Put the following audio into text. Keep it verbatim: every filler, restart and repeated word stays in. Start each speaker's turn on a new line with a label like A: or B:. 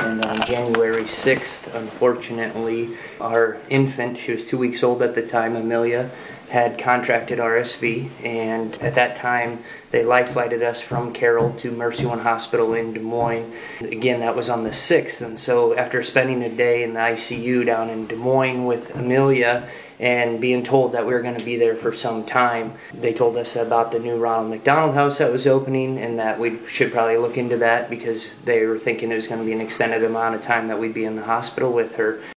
A: And on January sixth, unfortunately, our infant, she was two weeks old at the time, Amelia, had contracted R S V, and at that time they life flighted us from Carroll to Mercy One Hospital in Des Moines. Again, that was on the sixth, and so after spending a day in the I C U down in Des Moines with Amelia and being told that we were going to be there for some time, they told us about the new Ronald McDonald House that was opening and that we should probably look into that because they were thinking it was going to be an extended amount of time that we'd be in the hospital with her.